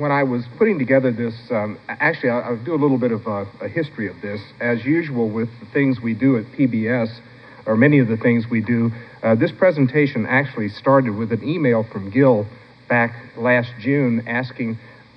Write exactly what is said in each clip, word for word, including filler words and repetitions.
when I was putting together this, um, actually, I'll, I'll do a little bit of a, a history of this. As usual with the things we do at P B S, or many of the things we do, uh, this presentation actually started with an email from Gil back last June asking,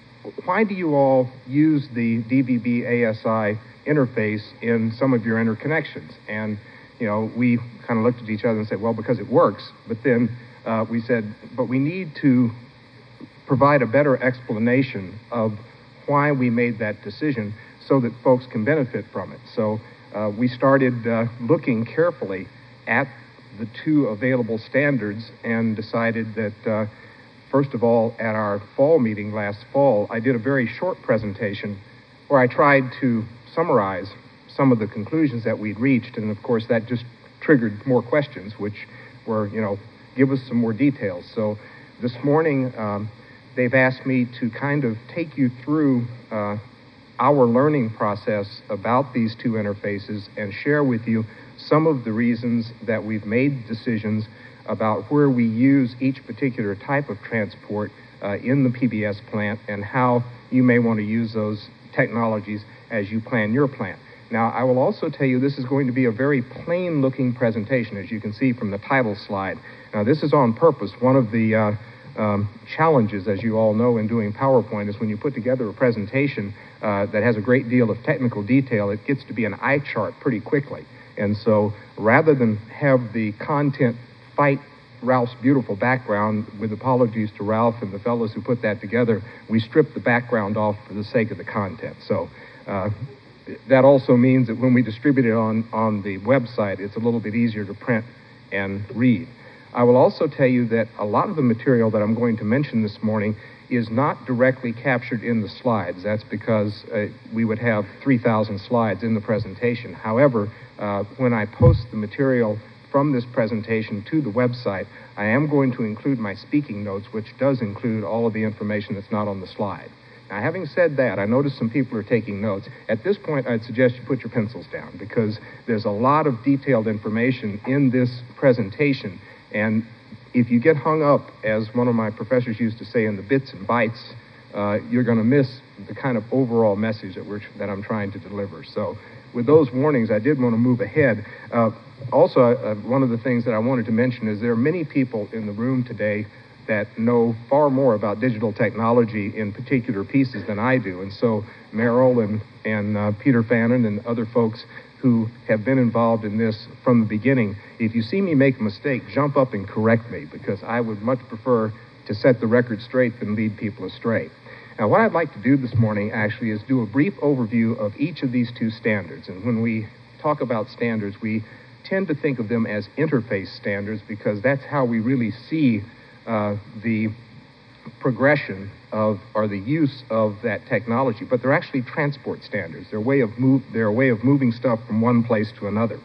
why do you all use the D V B A S I interface in some of your interconnections? And, you know, we kind of looked at each other and said, well, because it works. But then uh, we said, but we need to provide a better explanation of why we made that decision so that folks can benefit from it. So uh, we started uh, looking carefully at the two available standards and decided that, uh, first of all, at our fall meeting last fall, I did a very short presentation where I tried to summarize some of the conclusions that we'd reached, and of course that just triggered more questions, which were, you know, give us some more details. So this morning, um, they've asked me to kind of take you through uh, our learning process about these two interfaces and share with you some of the reasons that we've made decisions about where we use each particular type of transport uh, in the P B S plant and how you may want to use those technologies as you plan your plant. Now, I will also tell you this is going to be a very plain-looking presentation, as you can see from the title slide. Now, this is on purpose. One of the uh, Um, challenges, as you all know, in doing PowerPoint is when you put together a presentation uh, that has a great deal of technical detail, it gets to be an eye chart pretty quickly. And so rather than have the content fight Ralph's beautiful background, with apologies to Ralph and the fellows who put that together, we stripped the background off for the sake of the content. So uh, that also means that when we distribute it on, on the website, it's a little bit easier to print and read. I will also tell you that a lot of the material that I'm going to mention this morning is not directly captured in the slides. That's because uh, we would have three thousand slides in the presentation. However, uh, when I post the material from this presentation to the website, I am going to include my speaking notes, which does include all of the information that's not on the slide. Now, having said that, I notice some people are taking notes. At this point, I'd suggest you put your pencils down, because there's a lot of detailed information in this presentation. And if you get hung up, as one of my professors used to say, in the bits and bytes, uh, you're going to miss the kind of overall message that, we're, that I'm trying to deliver. So with those warnings, I did want to move ahead. Uh, also, uh, one of the things that I wanted to mention is there are many people in the room today that know far more about digital technology in particular pieces than I do. And so Merrill and, and uh, Peter Fannin and other folks who have been involved in this from the beginning, if you see me make a mistake, jump up and correct me, because I would much prefer to set the record straight than lead people astray. Now, what I'd like to do this morning actually is do a brief overview of each of these two standards. And when we talk about standards, we tend to think of them as interface standards, because that's how we really see uh, the progression of, or the use of that technology. But they're actually transport standards. They're a way of, move, they're a way of moving stuff from one place to another.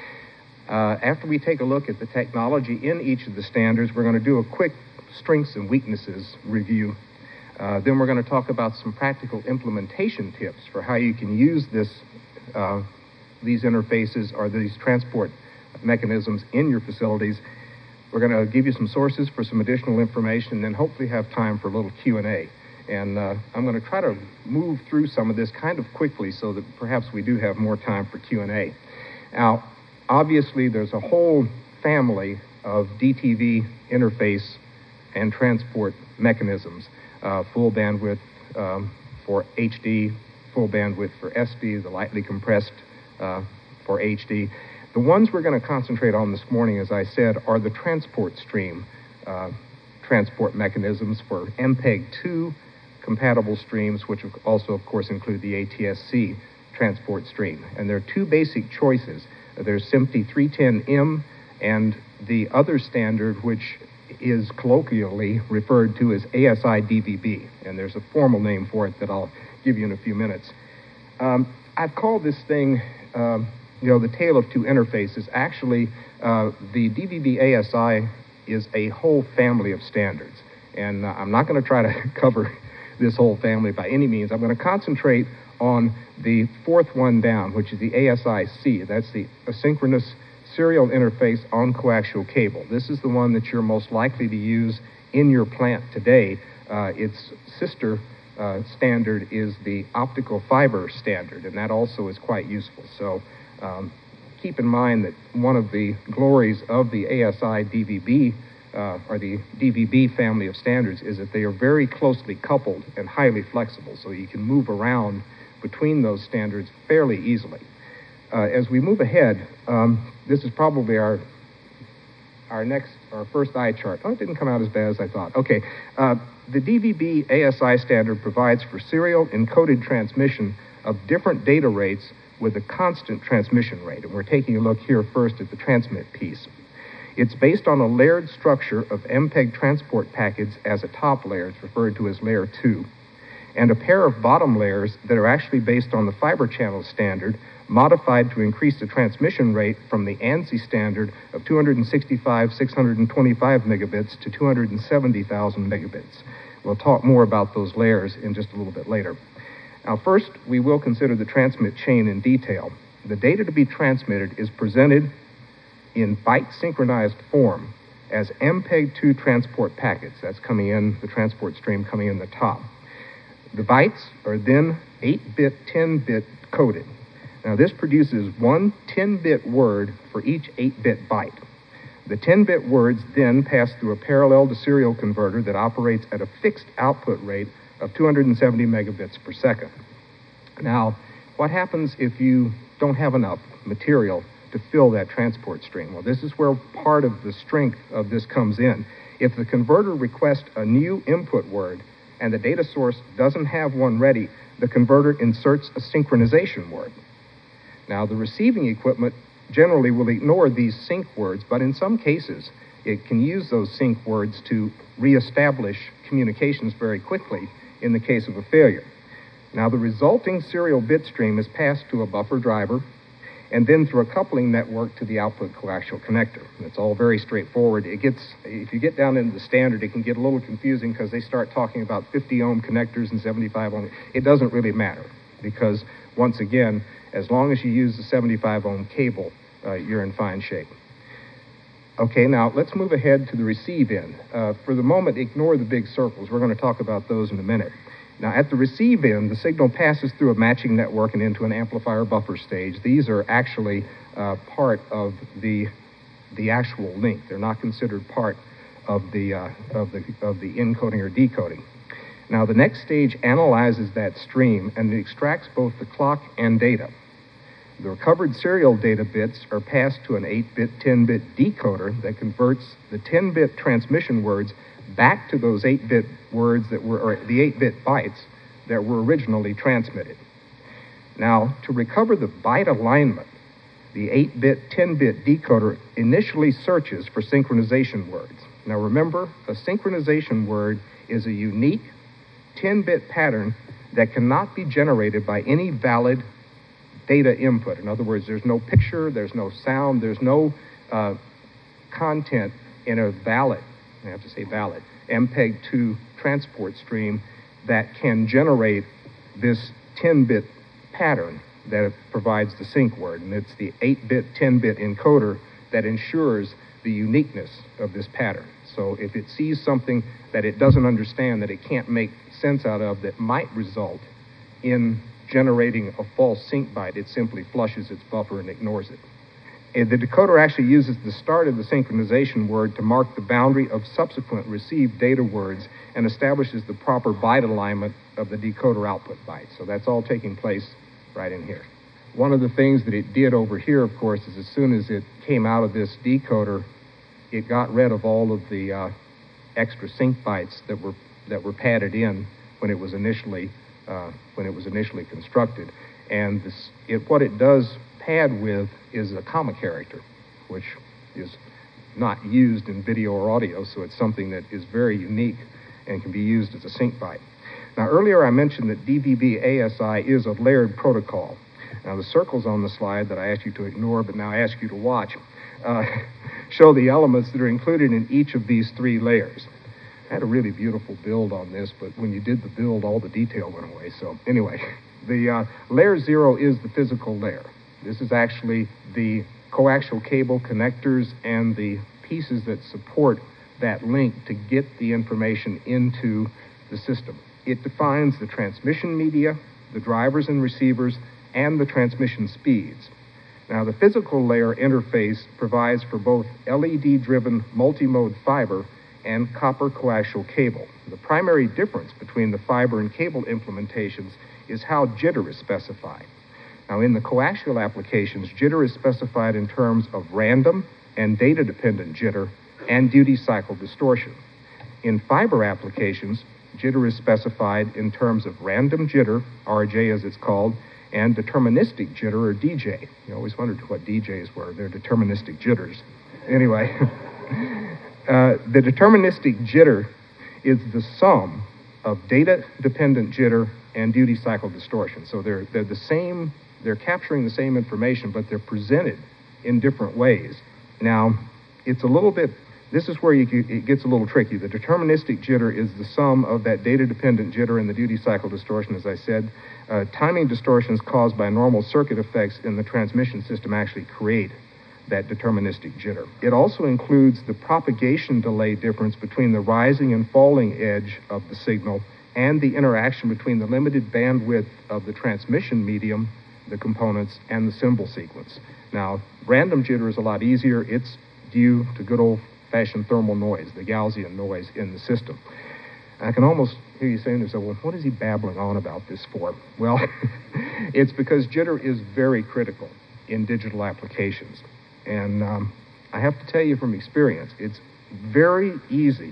Uh, after we take a look at the technology in each of the standards, we're going to do a quick strengths and weaknesses review. Uh, then we're going to talk about some practical implementation tips for how you can use this, uh, these interfaces or these transport mechanisms in your facilities. We're going to give you some sources for some additional information, and then hopefully have time for a little Q and A. And uh, I'm going to try to move through some of this kind of quickly so that perhaps we do have more time for Q and A. Now, obviously, there's a whole family of D T V interface and transport mechanisms. Uh, full bandwidth um, for H D, full bandwidth for S D, the lightly compressed uh, for H D. The ones we're going to concentrate on this morning, as I said, are the transport stream uh, transport mechanisms for M P E G two compatible streams, which also, of course, include the A T S C transport stream. And there are two basic choices. There's SMPTE three ten M and the other standard, which is colloquially referred to as A S I D V B. And there's a formal name for it that I'll give you in a few minutes. Um, I've called this thing um, you know, the tale of two interfaces. Actually, uh, the D V B A S I is a whole family of standards. And uh, I'm not going to try to cover this whole family by any means. I'm going to concentrate on the fourth one down, which is the A S I C. That's the asynchronous serial interface on coaxial cable. This is the one that you're most likely to use in your plant today. Uh, its sister uh, standard is the optical fiber standard, and that also is quite useful. So um, keep in mind that one of the glories of the A S I D V B uh, or the D V B family of standards is that they are very closely coupled and highly flexible, so you can move around between those standards fairly easily. Uh, as we move ahead, um, this is probably our our next, our first eye chart. Oh, it didn't come out as bad as I thought. Okay, uh, the D V B A S I standard provides for serial encoded transmission of different data rates with a constant transmission rate. And we're taking a look here first at the transmit piece. It's based on a layered structure of M P E G transport packets as a top layer. It's referred to as layer two, and a pair of bottom layers that are actually based on the fiber channel standard, modified to increase the transmission rate from the ANSI standard of two hundred sixty-five, six hundred twenty-five megabits to two hundred seventy thousand megabits. We'll talk more about those layers in just a little bit later. Now, first, we will consider the transmit chain in detail. The data to be transmitted is presented in byte synchronized form as M P E G two transport packets. That's coming in, the transport stream coming in the top. The bytes are then eight bit, ten bit coded. Now, this produces one ten bit word for each eight bit byte. The ten bit words then pass through a parallel to serial converter that operates at a fixed output rate of two hundred seventy megabits per second. Now, what happens if you don't have enough material to fill that transport stream? Well, this is where part of the strength of this comes in. If the converter requests a new input word and the data source doesn't have one ready, the converter inserts a synchronization word. Now, the receiving equipment generally will ignore these sync words, but in some cases, it can use those sync words to reestablish communications very quickly in the case of a failure. Now, the resulting serial bit stream is passed to a buffer driver and then through a coupling network to the output coaxial connector. It's all very straightforward. It gets, if you get down into the standard, it can get a little confusing because they start talking about fifty ohm connectors and seventy-five ohm. It doesn't really matter because, once again, as long as you use the seventy-five ohm cable, uh, you're in fine shape. Okay, now let's move ahead to the receive end. Uh, for the moment, ignore the big circles. We're going to talk about those in a minute. Now, at the receive end, the signal passes through a matching network and into an amplifier buffer stage. These are actually uh, part of the, the actual link. They're not considered part of the, uh, of, the, of the encoding or decoding. Now, the next stage analyzes that stream and it extracts both the clock and data. The recovered serial data bits are passed to an eight bit, ten bit decoder that converts the ten bit transmission words back to those eight bit words that were, or the eight bit bytes that were originally transmitted. Now, to recover the byte alignment, the eight bit, ten bit decoder initially searches for synchronization words. Now remember, a synchronization word is a unique ten bit pattern that cannot be generated by any valid data input. In other words, there's no picture, there's no sound, there's no uh, content in a valid, I have to say valid, M P E G two transport stream that can generate this ten bit pattern that provides the sync word. And it's the eight bit, ten bit encoder that ensures the uniqueness of this pattern. So if it sees something that it doesn't understand, that it can't make sense out of, that might result in generating a false sync byte, it simply flushes its buffer and ignores it. And the decoder actually uses the start of the synchronization word to mark the boundary of subsequent received data words and establishes the proper byte alignment of the decoder output byte. So that's all taking place right in here. One of the things that it did over here, of course, is as soon as it came out of this decoder, it got rid of all of the uh, extra sync bytes that were that were padded in when it was initially uh, when it was initially constructed. And this, it, what it does pad with is a comma character, which is not used in video or audio, so it's something that is very unique and can be used as a sync byte. Now, earlier I mentioned that D V B A S I is a layered protocol. Now, the circles on the slide that I asked you to ignore, but now I ask you to watch, uh, show the elements that are included in each of these three layers. I had a really beautiful build on this, but when you did the build, all the detail went away. So anyway, the uh, layer zero is the physical layer. This is actually the coaxial cable connectors and the pieces that support that link to get the information into the system. It defines the transmission media, the drivers and receivers, and the transmission speeds. Now, the physical layer interface provides for both L E D-driven multimode fiber and copper coaxial cable. The primary difference between the fiber and cable implementations is how jitter is specified. Now, in the coaxial applications, jitter is specified in terms of random and data-dependent jitter and duty cycle distortion. In fiber applications, jitter is specified in terms of random jitter, R J as it's called, and deterministic jitter, or D J. You always wondered what D Js were. They're deterministic jitters. Anyway, uh, the deterministic jitter is the sum of data-dependent jitter and duty cycle distortion. So they're, they're the same, they're capturing the same information, but they're presented in different ways. Now, it's a little bit, this is where you, it gets a little tricky. The deterministic jitter is the sum of that data-dependent jitter and the duty cycle distortion, as I said. Uh, timing distortions caused by normal circuit effects in the transmission system actually create that deterministic jitter. It also includes the propagation delay difference between the rising and falling edge of the signal and the interaction between the limited bandwidth of the transmission medium, the components, and the symbol sequence. Now, random jitter is a lot easier. It's due to good old-fashioned thermal noise, the Gaussian noise in the system. I can almost hear you saying to yourself, well, what is he babbling on about this for? Well, it's because jitter is very critical in digital applications. And um, I have to tell you from experience, it's very easy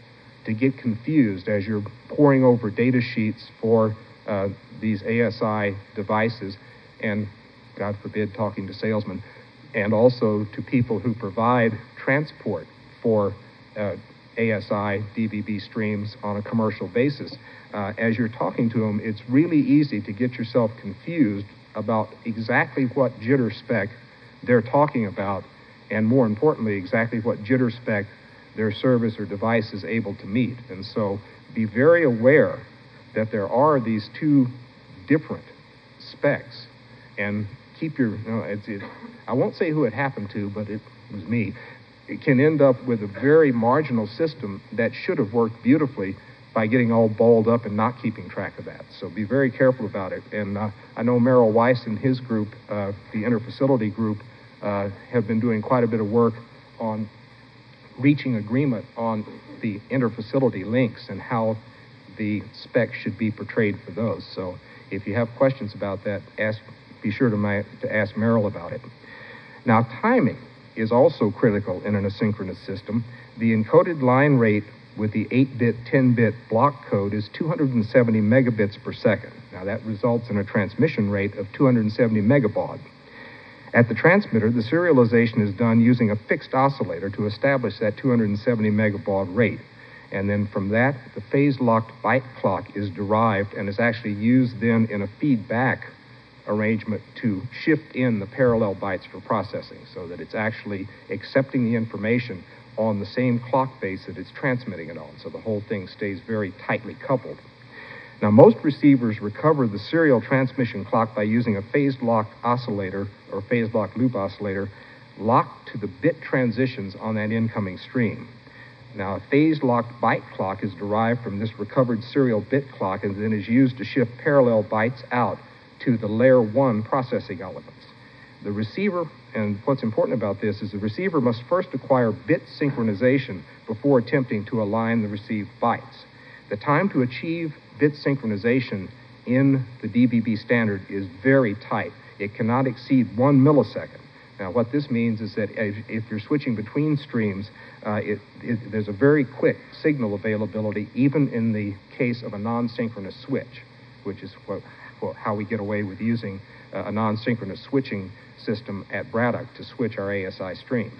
to get confused as you're poring over data sheets for uh, these A S I devices, and God forbid, talking to salesmen, and also to people who provide transport for uh, A S I D V B streams on a commercial basis. Uh, as you're talking to them, it's really easy to get yourself confused about exactly what jitter spec they're talking about, and more importantly, exactly what jitter spec their service or device is able to meet. And so be very aware that there are these two different specs, and keep your, you know, it's, it, I won't say who it happened to, but it was me. It can end up with a very marginal system that should have worked beautifully by getting all balled up and not keeping track of that. So be very careful about it. And uh, I know Merrill Weiss and his group, uh, the interfacility group, uh, have been doing quite a bit of work on reaching agreement on the interfacility links and how the specs should be portrayed for those. So if you have questions about that, ask, be sure to, my, to ask Merrill about it. Now, timing is also critical in an asynchronous system. The encoded line rate with the eight bit, ten bit block code is two hundred seventy megabits per second. Now, that results in a transmission rate of two hundred seventy megabaud. At the transmitter, the serialization is done using a fixed oscillator to establish that two hundred seventy megabaud rate. And then from that, the phase-locked byte clock is derived and is actually used then in a feedback arrangement to shift in the parallel bytes for processing, so that it's actually accepting the information on the same clock base that it's transmitting it on. So the whole thing stays very tightly coupled. Now, most receivers recover the serial transmission clock by using a phase-locked oscillator or phase-locked loop oscillator locked to the bit transitions on that incoming stream. Now, a phase-locked byte clock is derived from this recovered serial bit clock and then is used to shift parallel bytes out to the layer one processing elements. The receiver, and what's important about this is the receiver must first acquire bit synchronization before attempting to align the received bytes. The time to achieve bit synchronization in the D V B standard is very tight. It cannot exceed one millisecond. Now, what this means is that if you're switching between streams, uh, it, it, there's a very quick signal availability, even in the case of a non-synchronous switch, which is what, well, how we get away with using uh, a non-synchronous switching system at Braddock to switch our A S I streams.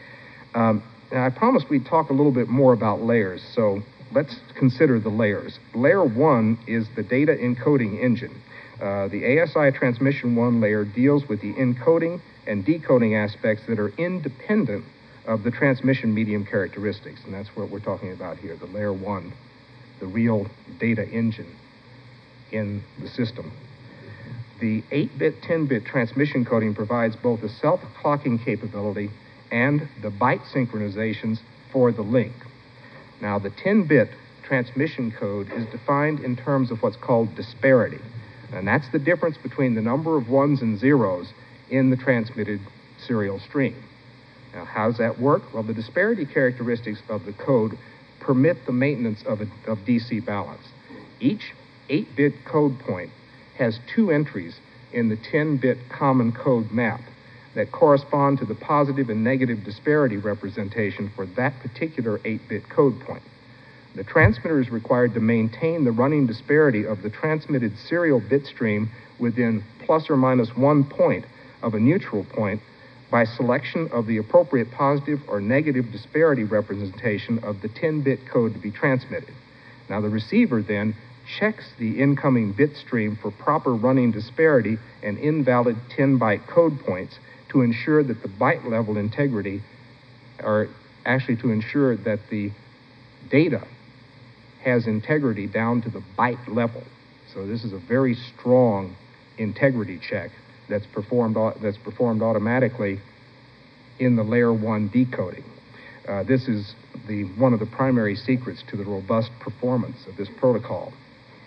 Um, now, I promised we'd talk a little bit more about layers, so let's consider the layers. Layer one is the data encoding engine. Uh, the A S I transmission one layer deals with the encoding and decoding aspects that are independent of the transmission medium characteristics, and that's what we're talking about here, the layer one, the real data engine in the system. The eight bit, ten bit transmission coding provides both a self-clocking capability and the byte synchronizations for the link. Now, the ten bit transmission code is defined in terms of what's called disparity. And that's the difference between the number of ones and zeros in the transmitted serial stream. Now, how does that work? Well, the disparity characteristics of the code permit the maintenance of, a, of D C balance. Each eight bit code point has two entries in the ten bit common code map that correspond to the positive and negative disparity representation for that particular eight bit code point. The transmitter is required to maintain the running disparity of the transmitted serial bit stream within plus or minus one point of a neutral point by selection of the appropriate positive or negative disparity representation of the ten bit code to be transmitted. Now, the receiver then checks the incoming bit stream for proper running disparity and invalid ten byte code points to ensure that the byte level integrity, or actually to ensure that the data has integrity down to the byte level. So this is a very strong integrity check that's performed that's performed automatically in the layer one decoding. Uh, this is the one of the primary secrets to the robust performance of this protocol.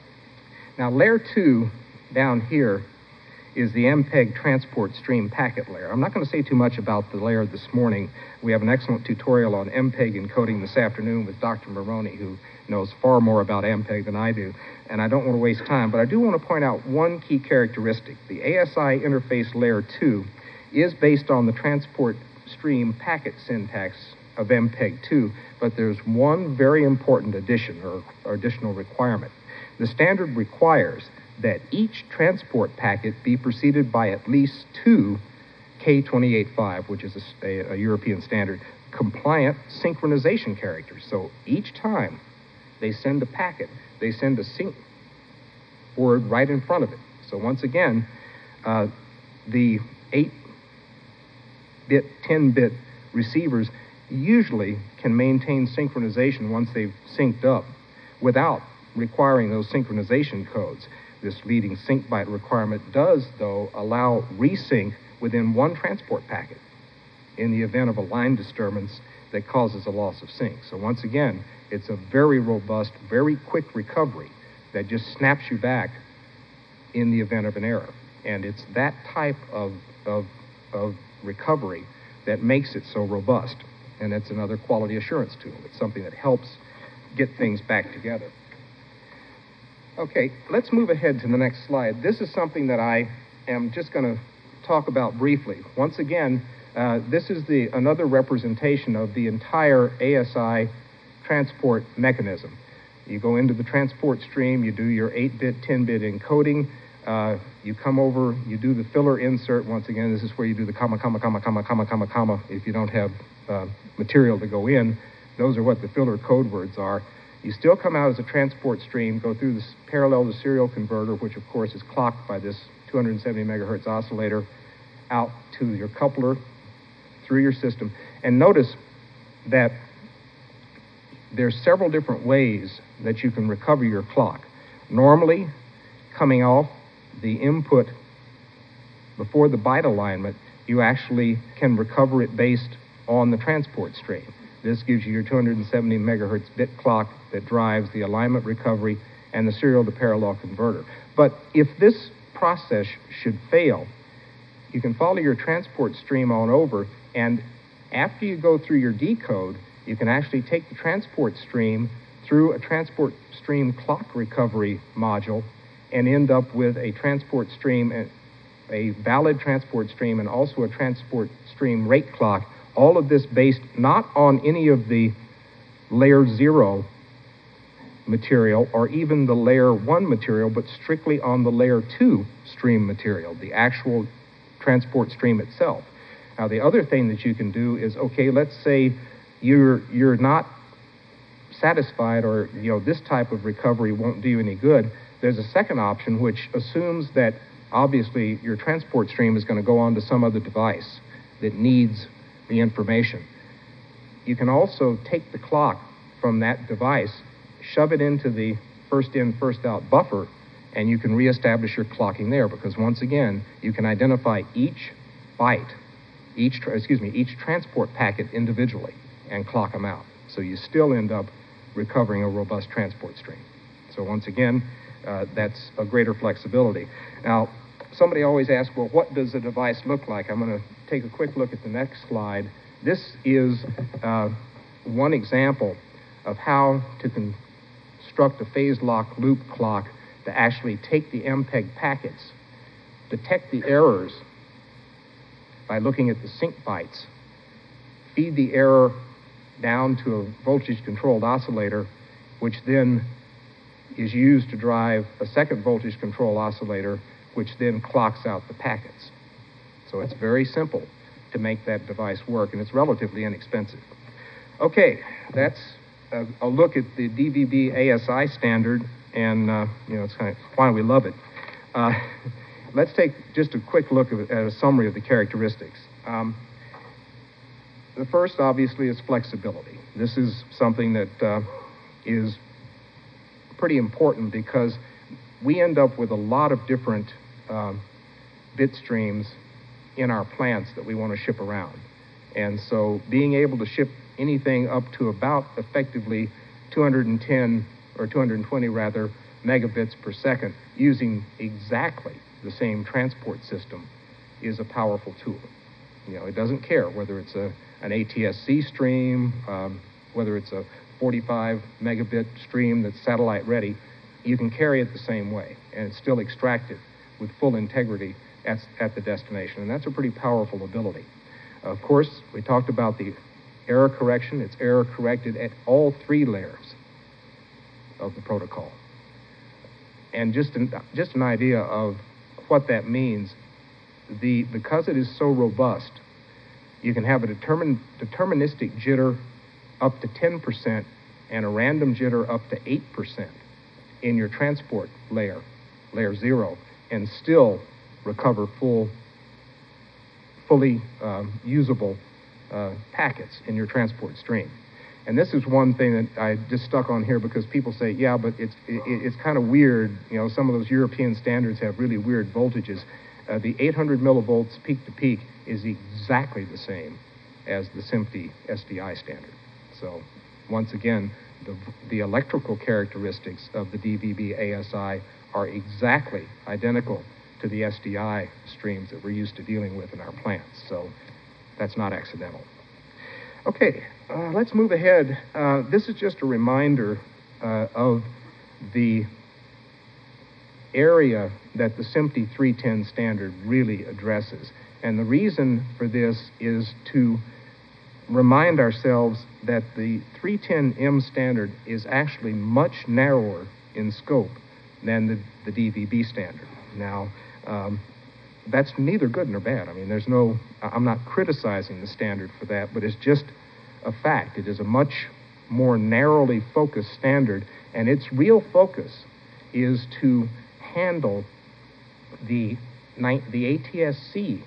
Now, layer two down here is the M P E G transport stream packet layer. I'm not going to say too much about the layer this morning. We have an excellent tutorial on M P E G encoding this afternoon with Doctor Maroney, who knows far more about M P E G than I do, and I don't want to waste time, but I do want to point out one key characteristic. The A S I interface layer two is based on the transport stream packet syntax of M P E G two, but there's one very important addition or, or additional requirement. The standard requires that each transport packet be preceded by at least two K two eight five, which is a, a, a European standard, compliant synchronization characters. So each time they send a packet, they send a sync word right in front of it. So once again, uh, the eight bit, ten bit receivers usually can maintain synchronization once they've synced up without requiring those synchronization codes. This leading sync byte requirement does, though, allow resync within one transport packet in the event of a line disturbance that causes a loss of sync. So once again, it's a very robust, very quick recovery that just snaps you back in the event of an error. And it's that type of, of, of recovery that makes it so robust. And it's another quality assurance tool. It's something that helps get things back together. Okay, let's move ahead to the next slide. This is something that I am just going to talk about briefly. Once again, uh, this is the another representation of the entire A S I transport mechanism. You go into the transport stream, you do your eight bit, ten bit encoding, uh, you come over, you do the filler insert. Once again, this is where you do the comma, comma, comma, comma, comma, comma, comma. If you don't have uh, material to go in, those are what the filler code words are. You still come out as a transport stream, go through this parallel to serial converter, which of course is clocked by this two hundred seventy megahertz oscillator, out to your coupler, through your system. And notice that there's several different ways that you can recover your clock. Normally, coming off the input before the byte alignment, you actually can recover it based on the transport stream. This gives you your two hundred seventy megahertz bit clock that drives the alignment recovery and the serial to parallel converter. But if this process should fail, you can follow your transport stream on over, and after you go through your decode, you can actually take the transport stream through a transport stream clock recovery module and end up with a transport stream, a valid transport stream, and also a transport stream rate clock. All of this based not on any of the layer zero material or even the layer one material, but strictly on the layer two stream material, the actual transport stream itself. Now, the other thing that you can do is, okay, let's say you're you're not satisfied, or you know this type of recovery won't do you any good. There's a second option which assumes that obviously your transport stream is going to go on to some other device that needs the information. You can also take the clock from that device, shove it into the first in, first out buffer, and you can reestablish your clocking there, because once again, you can identify each byte, each, excuse me, each transport packet individually and clock them out. So you still end up recovering a robust transport stream. So once again, uh, that's a greater flexibility. Now, somebody always asks, well, what does the device look like? I'm going to take a quick look at the next slide. This is uh, one example of how to construct a phase lock loop clock to actually take the M P E G packets, detect the errors by looking at the sync bytes, feed the error down to a voltage-controlled oscillator, which then is used to drive a second voltage-control oscillator, which then clocks out the packets. So it's very simple to make that device work, and it's relatively inexpensive. Okay, that's a, a look at the D V B A S I standard, and uh, you know, it's kind of why we love it. Uh, let's take just a quick look at, at a summary of the characteristics. Um, the first, obviously, is flexibility. This is something that uh, is pretty important because we end up with a lot of different um, bit streams in our plants that we want to ship around. And so being able to ship anything up to about effectively two hundred ten or two hundred twenty rather megabits per second using exactly the same transport system is a powerful tool. You know, it doesn't care whether it's a an A T S C stream, um, whether it's a forty-five megabit stream that's satellite ready, you can carry it the same way, and it's still extracted with full integrity at, at the destination, and that's a pretty powerful ability. Of course, we talked about the error correction. It's error corrected at all three layers of the protocol. And just an, just an idea of what that means, the, because it is so robust, you can have a determin, deterministic jitter up to ten percent and a random jitter up to eight percent in your transport layer, layer zero, and still recover full, fully um, usable uh, packets in your transport stream. And this is one thing that I just stuck on here because people say, yeah, but it's, it, it's kind of weird. You know, some of those European standards have really weird voltages. Uh, the eight hundred millivolts peak to peak is exactly the same as the SMPTE S D I standard. So once again, the, the electrical characteristics of the D V B A S I are exactly identical to the S D I streams that we're used to dealing with in our plants. So that's not accidental. Okay, uh, let's move ahead. Uh, this is just a reminder uh, of the area that the SMPTE three ten standard really addresses. And the reason for this is to remind ourselves that the three ten M standard is actually much narrower in scope than the, the D V B standard. Now, um, that's neither good nor bad. I mean, there's no, I'm not criticizing the standard for that, but it's just a fact. It is a much more narrowly focused standard, and its real focus is to handle the, the A T S C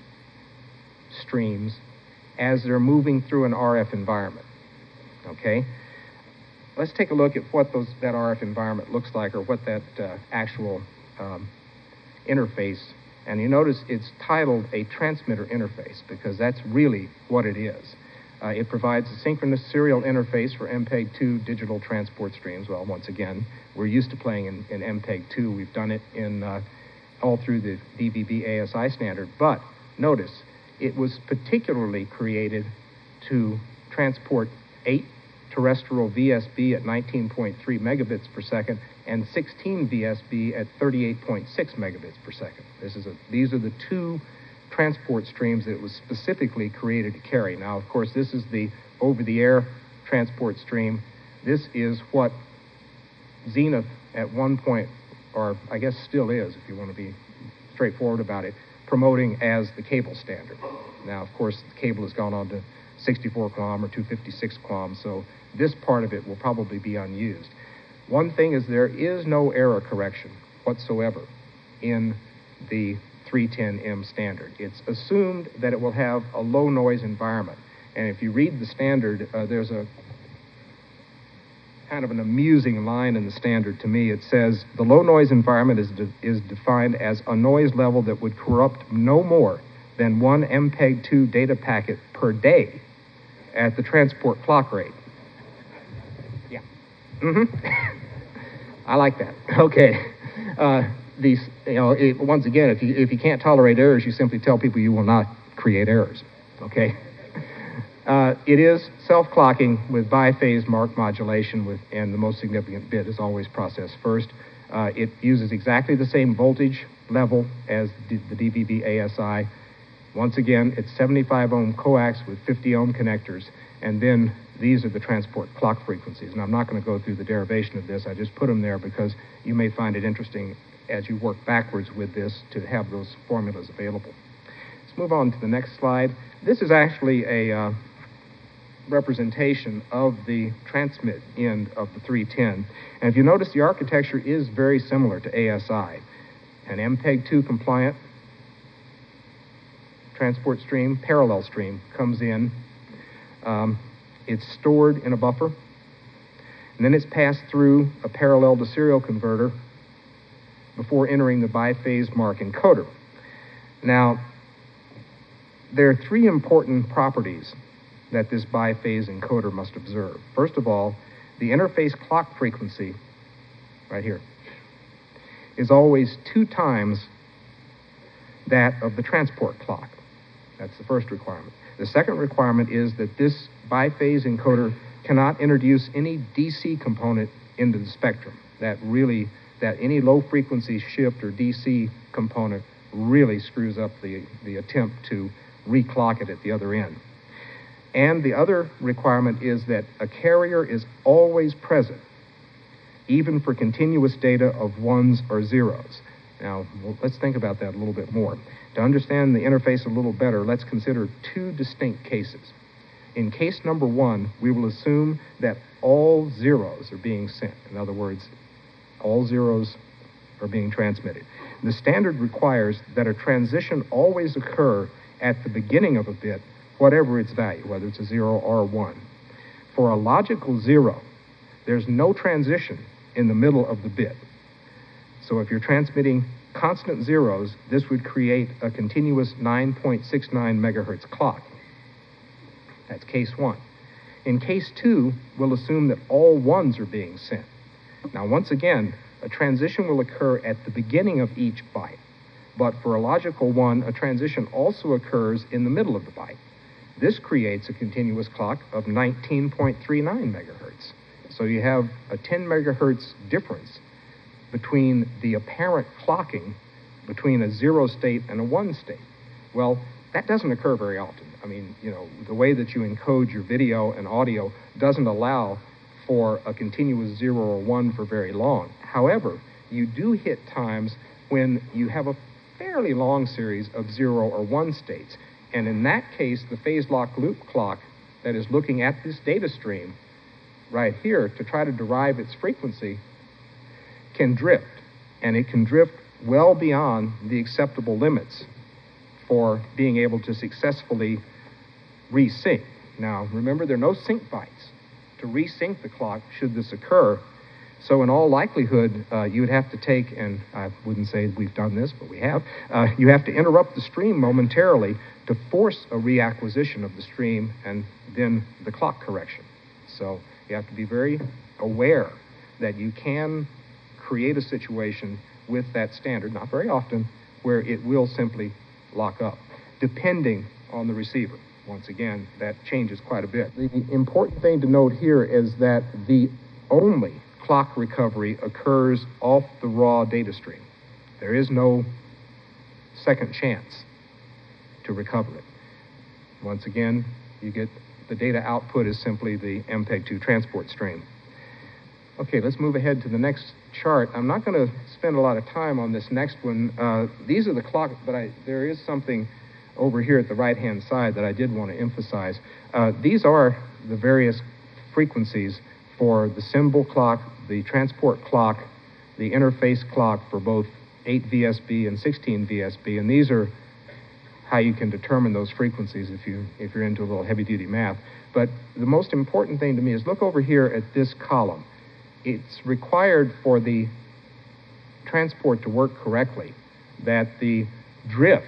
streams as they're moving through an R F environment, okay? Let's take a look at what those, that R F environment looks like, or what that uh, actual um, interface, and you notice it's titled a transmitter interface because that's really what it is. Uh, it provides a synchronous serial interface for M P E G two digital transport streams. Well, once again, we're used to playing in, in M P E G two. We've done it in uh, all through the D V B A S I standard, but notice, it was particularly created to transport eight terrestrial V S B at nineteen point three megabits per second and sixteen V S B at thirty-eight point six megabits per second. This is a, these are the two transport streams that it was specifically created to carry. Now, of course, this is the over-the-air transport stream. This is what Zenith at one point, or I guess still is, if you want to be straightforward about it, promoting as the cable standard. Now, of course, the cable has gone on to sixty-four quilom or two fifty-six quilom, so this part of it will probably be unused. One thing is there is no error correction whatsoever in the three ten M standard. It's assumed that it will have a low noise environment. And if you read the standard, uh, there's a kind of an amusing line in the standard to me. It says, the low noise environment is, de is defined as a noise level that would corrupt no more than one M P E G two data packet per day at the transport clock rate. Yeah. Mm-hmm. I like that. Okay. Uh, these, you know, it, once again, if you if you can't tolerate errors, you simply tell people you will not create errors. Okay. Uh, it is self-clocking with biphase mark modulation, with, and the most significant bit is always processed first. Uh, it uses exactly the same voltage level as the, the D V B A S I. Once again, it's seventy-five ohm coax with fifty ohm connectors, and then these are the transport clock frequencies. And I'm not going to go through the derivation of this. I just put them there because you may find it interesting as you work backwards with this to have those formulas available. Let's move on to the next slide. This is actually a uh, representation of the transmit end of the three ten. And if you notice, the architecture is very similar to A S I. An M P E G two compliant transport stream, parallel stream, comes in. Um, it's stored in a buffer, and then it's passed through a parallel to serial converter before entering the biphase mark encoder. Now, there are three important properties that this biphase encoder must observe. First of all, the interface clock frequency, right here, is always two times that of the transport clock. That's the first requirement. The second requirement is that this biphase encoder cannot introduce any D C component into the spectrum. That really, that any low frequency shift or D C component really screws up the, the attempt to reclock it at the other end. And the other requirement is that a carrier is always present, even for continuous data of ones or zeros. Now, well, let's think about that a little bit more. To understand the interface a little better, let's consider two distinct cases. In case number one, we will assume that all zeros are being sent. In other words, all zeros are being transmitted. The standard requires that a transition always occur at the beginning of a bit, whatever its value, whether it's a zero or a one. For a logical zero, there's no transition in the middle of the bit. So if you're transmitting constant zeros, this would create a continuous nine point six nine megahertz clock. That's case one. In case two, we'll assume that all ones are being sent. Now, once again, a transition will occur at the beginning of each byte. But for a logical one, a transition also occurs in the middle of the byte. This creates a continuous clock of nineteen point three nine megahertz. So you have a ten megahertz difference between the apparent clocking between a zero state and a one state. Well, that doesn't occur very often. I mean, you know, the way that you encode your video and audio doesn't allow for a continuous zero or one for very long. However, you do hit times when you have a fairly long series of zero or one states. And in that case, the phase lock loop clock that is looking at this data stream right here to try to derive its frequency can drift, and it can drift well beyond the acceptable limits for being able to successfully resync. Now, remember, there are no sync bytes to resync the clock should this occur. So in all likelihood, uh, you would have to take, and I wouldn't say we've done this, but we have, uh, you have to interrupt the stream momentarily to force a reacquisition of the stream and then the clock correction. So you have to be very aware that you can create a situation with that standard, not very often, where it will simply lock up, depending on the receiver. Once again, that changes quite a bit. The important thing to note here is that the only clock recovery occurs off the raw data stream. There is no second chance to recover it. Once again, you get the data output is simply the M P E G two transport stream. Okay, let's move ahead to the next chart. I'm not going to spend a lot of time on this next one. Uh, these are the clock, but I, there is something over here at the right-hand side that I did want to emphasize. Uh, these are the various frequencies for the symbol clock, the transport clock, the interface clock for both eight V S B and sixteen V S B, and these are how you can determine those frequencies if, you, if you're into a little heavy-duty math. But the most important thing to me is look over here at this column. It's required for the transport to work correctly that the drift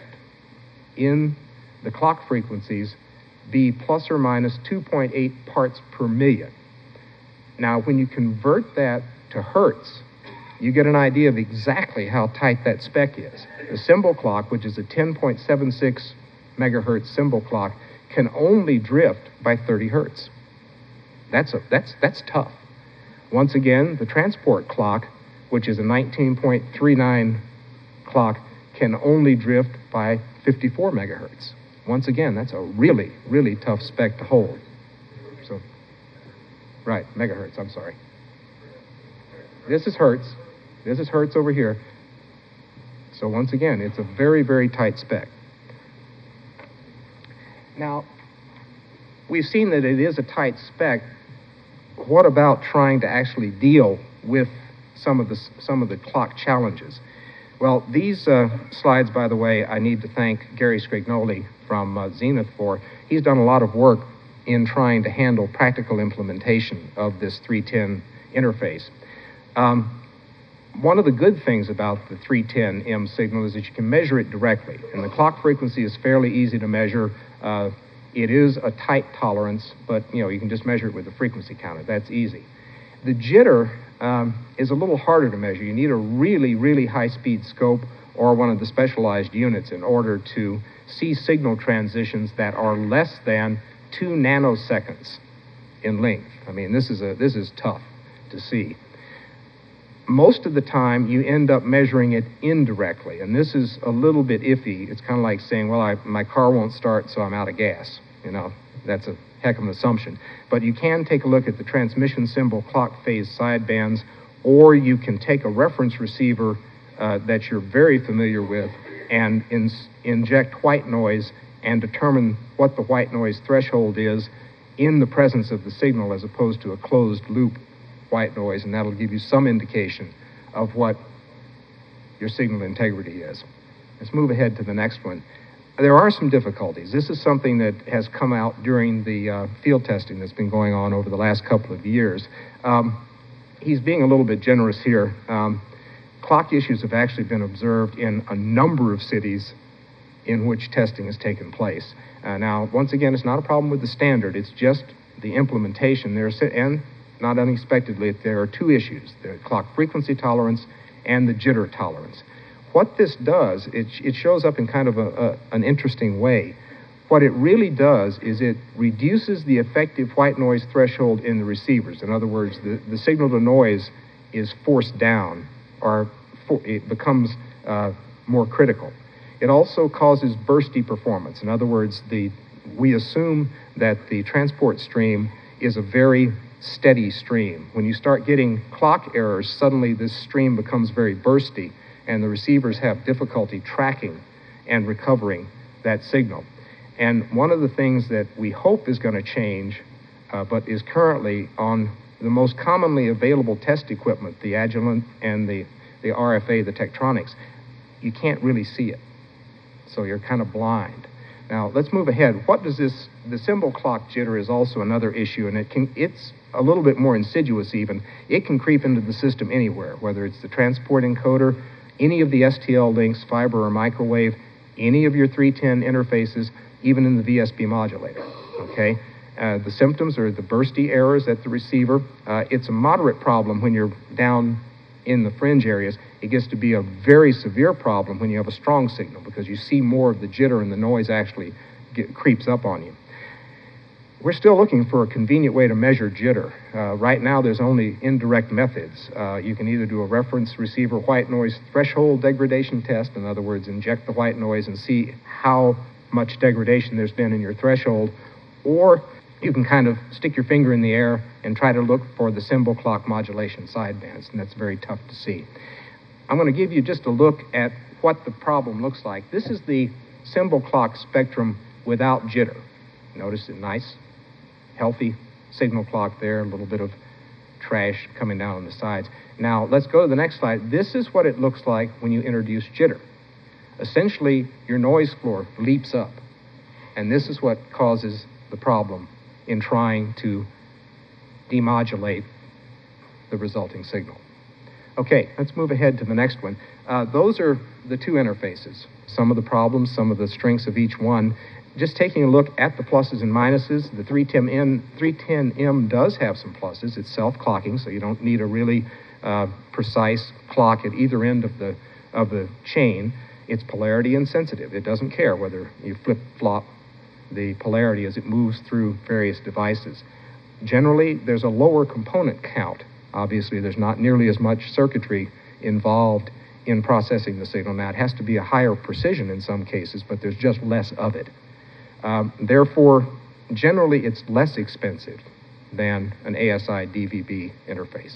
in the clock frequencies be plus or minus two point eight parts per million. Now, when you convert that to hertz, you get an idea of exactly how tight that spec is. The symbol clock, which is a ten point seven six megahertz symbol clock, can only drift by thirty hertz. That's, a, that's, that's tough. Once again, the transport clock, which is a nineteen point three nine clock, can only drift by fifty-four megahertz. Once again, that's a really, really tough spec to hold. So, right, megahertz, I'm sorry. This is hertz. This is hertz over here. So once again, it's a very, very tight spec. Now, we've seen that it is a tight spec. What about trying to actually deal with some of the, some of the clock challenges? Well, these uh, slides, by the way, I need to thank Gary Scrignoli from uh, Zenith for. He's done a lot of work in trying to handle practical implementation of this three ten interface. Um, one of the good things about the three ten M signal is that you can measure it directly, and the clock frequency is fairly easy to measure. Uh, it is a tight tolerance, but you know you can just measure it with a frequency counter. That's easy. The jitter um, is a little harder to measure. You need a really, really high-speed scope or one of the specialized units in order to see signal transitions that are less than two nanoseconds in length. I mean, this is a this is tough to see. Most of the time, you end up measuring it indirectly, and this is a little bit iffy. It's kind of like saying, well, I, my car won't start, so I'm out of gas. You know, that's a heck of an assumption. But you can take a look at the transmission symbol clock phase sidebands, or you can take a reference receiver uh, that you're very familiar with and in, inject white noise and determine what the white noise threshold is in the presence of the signal as opposed to a closed loop white noise, and that'll give you some indication of what your signal integrity is. Let's move ahead to the next one. There are some difficulties. This is something that has come out during the uh, field testing that's been going on over the last couple of years. Um, he's being a little bit generous here. Um, clock issues have actually been observed in a number of cities in which testing has taken place. Uh, now, once again, it's not a problem with the standard. It's just the implementation there. And not unexpectedly, there are two issues, the clock frequency tolerance and the jitter tolerance. What this does, it, it shows up in kind of a, a, an interesting way. What it really does is it reduces the effective white noise threshold in the receivers. In other words, the, the signal to noise is forced down, or for, it becomes uh, more critical. It also causes bursty performance. In other words, the, we assume that the transport stream is a very steady stream. When you start getting clock errors, suddenly this stream becomes very bursty, and the receivers have difficulty tracking and recovering that signal. And one of the things that we hope is going to change, uh, but is currently on the most commonly available test equipment, the Agilent and the, the R F A, the Tektronix, you can't really see it. So you're kind of blind. Now, let's move ahead. What does this, the symbol clock jitter is also another issue, and it can, it's a little bit more insidious even. It can creep into the system anywhere, whether it's the transport encoder, any of the S T L links, fiber or microwave, any of your three ten interfaces, even in the V S B modulator, okay? Uh, the symptoms are the bursty errors at the receiver. Uh, it's a moderate problem when you're down in the fringe areas. It gets to be a very severe problem when you have a strong signal because you see more of the jitter and the noise actually get, creeps up on you. We're still looking for a convenient way to measure jitter. Uh, right now, there's only indirect methods. Uh, you can either do a reference receiver white noise threshold degradation test, in other words, inject the white noise and see how much degradation there's been in your threshold, or you can kind of stick your finger in the air and try to look for the symbol clock modulation sidebands, and that's very tough to see. I'm going to give you just a look at what the problem looks like. This is the symbol clock spectrum without jitter. Notice it nice, healthy signal clock there, a little bit of trash coming down on the sides. Now, let's go to the next slide. This is what it looks like when you introduce jitter. Essentially, your noise floor leaps up, and this is what causes the problem in trying to demodulate the resulting signal. Okay, let's move ahead to the next one. Uh, those are the two interfaces. Some of the problems, some of the strengths of each one. just taking a look at the pluses and minuses, the three ten M does have some pluses. It's self-clocking, so you don't need a really uh, precise clock at either end of the, of the chain. It's polarity insensitive. It doesn't care whether you flip-flop the polarity as it moves through various devices. Generally, there's a lower component count. Obviously, there's not nearly as much circuitry involved in processing the signal. Now, it has to be a higher precision in some cases, but there's just less of it. Um, therefore, generally, it's less expensive than an A S I D V B interface.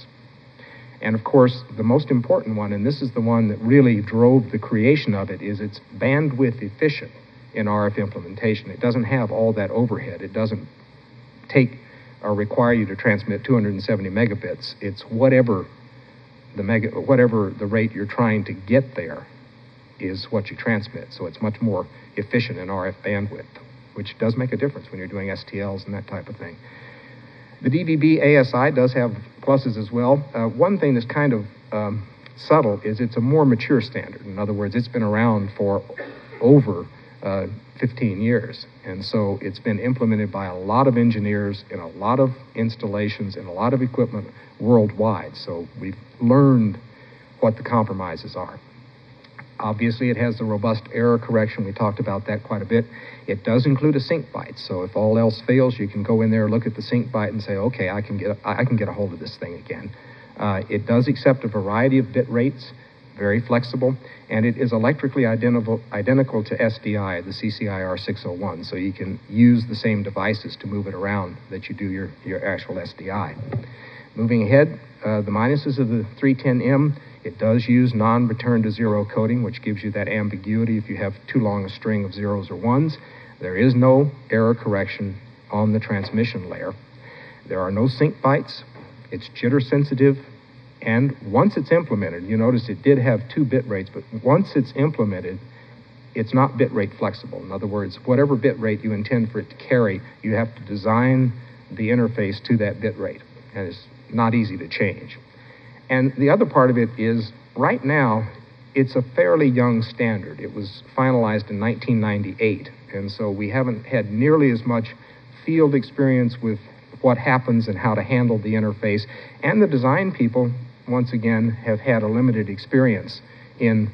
And of course, the most important one, and this is the one that really drove the creation of it, is it's bandwidth efficient in R F implementation. It doesn't have all that overhead. It doesn't take or require you to transmit two hundred seventy megabits. It's whatever the mega, whatever the rate you're trying to get there is what you transmit. So it's much more efficient in R F bandwidth, which does make a difference when you're doing S T Ls and that type of thing. The D V B A S I does have pluses as well. Uh, one thing that's kind of um, subtle is it's a more mature standard. In other words, it's been around for over uh, fifteen years. And so it's been implemented by a lot of engineers in a lot of installations and a lot of equipment worldwide. So we've learned what the compromises are. Obviously, it has the robust error correction. We talked about that quite a bit. It does include a sync byte. So if all else fails, you can go in there, look at the sync byte, and say, okay, I can get, I can get a hold of this thing again. Uh, it does accept a variety of bit rates, very flexible, and it is electrically identical, identical to S D I, the C C I R six oh one. So you can use the same devices to move it around that you do your, your actual S D I. Moving ahead, uh, the minuses of the three ten M, it does use non-return to zero coding, which gives you that ambiguity if you have too long a string of zeros or ones. There is no error correction on the transmission layer. There are no sync bytes. It's jitter sensitive. And once it's implemented, you notice it did have two bit rates, but once it's implemented, it's not bit rate flexible. In other words, whatever bit rate you intend for it to carry, you have to design the interface to that bit rate. And it's not easy to change. And the other part of it is, right now, it's a fairly young standard. It was finalized in nineteen ninety-eight, and so we haven't had nearly as much field experience with what happens and how to handle the interface. And the design people, once again, have had a limited experience in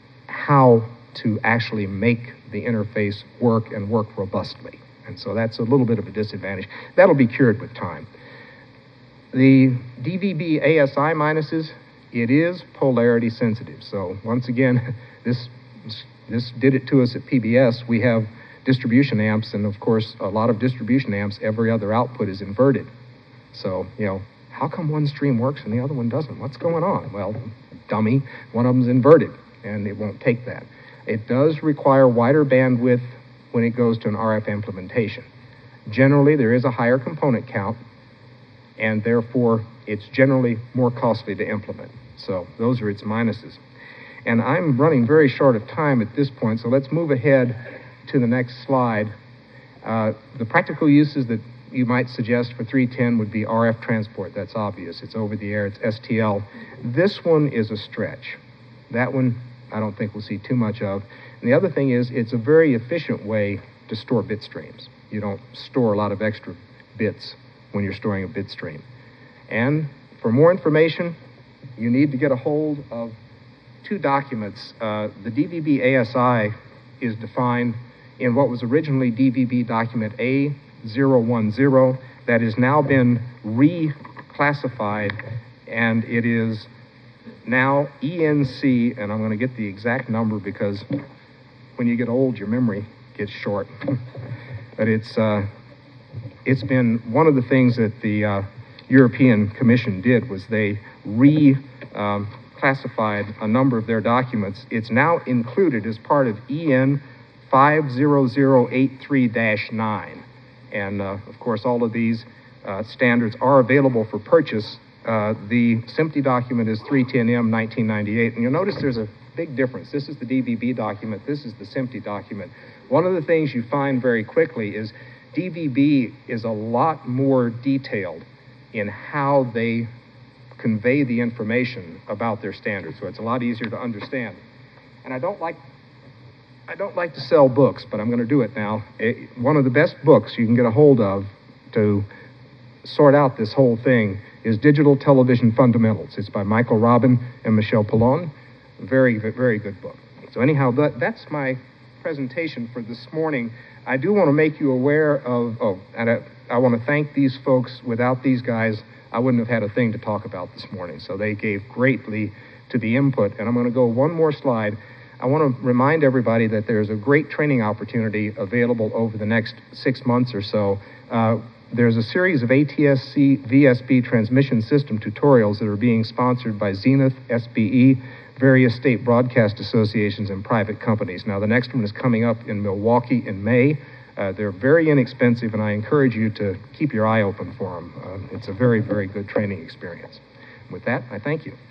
how to actually make the interface work and work robustly. And so that's a little bit of a disadvantage. That'll be cured with time. The D V B A S I minuses, it is polarity sensitive. So once again, this, this did it to us at P B S. We have distribution amps, and of course, a lot of distribution amps, every other output is inverted. So, you know, how come one stream works and the other one doesn't? What's going on? Well, dummy, one of them's inverted, and it won't take that. It does require wider bandwidth when it goes to an R F implementation. Generally, there is a higher component count, and therefore it's generally more costly to implement. So those are its minuses. And I'm running very short of time at this point, so let's move ahead to the next slide. Uh, the practical uses that you might suggest for three ten would be R F transport. That's obvious. It's over the air. It's S T L. This one is a stretch. That one I don't think we'll see too much of. And the other thing is it's a very efficient way to store bit streams. You don't store a lot of extra bits when you're storing a bit stream. And for more information, you need to get a hold of two documents. Uh, the D V B A S I is defined in what was originally D V B document A zero one zero that has now been reclassified, and it is now E N C, and I'm going to get the exact number because when you get old, your memory gets short. But it's uh, it's been one of the things that the uh, European Commission did was they reclassified um, a number of their documents. It's now included as part of E N five zero zero eight three dash nine. And uh, of course, all of these uh, standards are available for purchase. Uh, the S M P T E document is three ten M nineteen ninety-eight, and you'll notice there's a big difference. This is the D V B document, this is the S M P T E document. One of the things you find very quickly is D V B is a lot more detailed in how they convey the information about their standards, so it's a lot easier to understand. And I don't like I don't like to sell books, but I'm going to do it now. It, one of the best books you can get a hold of to sort out this whole thing is Digital Television Fundamentals. It's by Michael Robin and Michel Pallon. Very, very good book. So anyhow, that, that's my presentation for this morning. I do want to make you aware of, oh, and I, I want to thank these folks. Without these guys, I wouldn't have had a thing to talk about this morning. So they gave greatly to the input. And I'm going to go one more slide. I want to remind everybody that there's a great training opportunity available over the next six months or so. Uh, there's a series of A T S C V S B transmission system tutorials that are being sponsored by Zenith, S B E, various state broadcast associations, and private companies. Now, the next one is coming up in Milwaukee in May. Uh, they're very inexpensive, and I encourage you to keep your eye open for them. Uh, it's a very, very good training experience. With that, I thank you.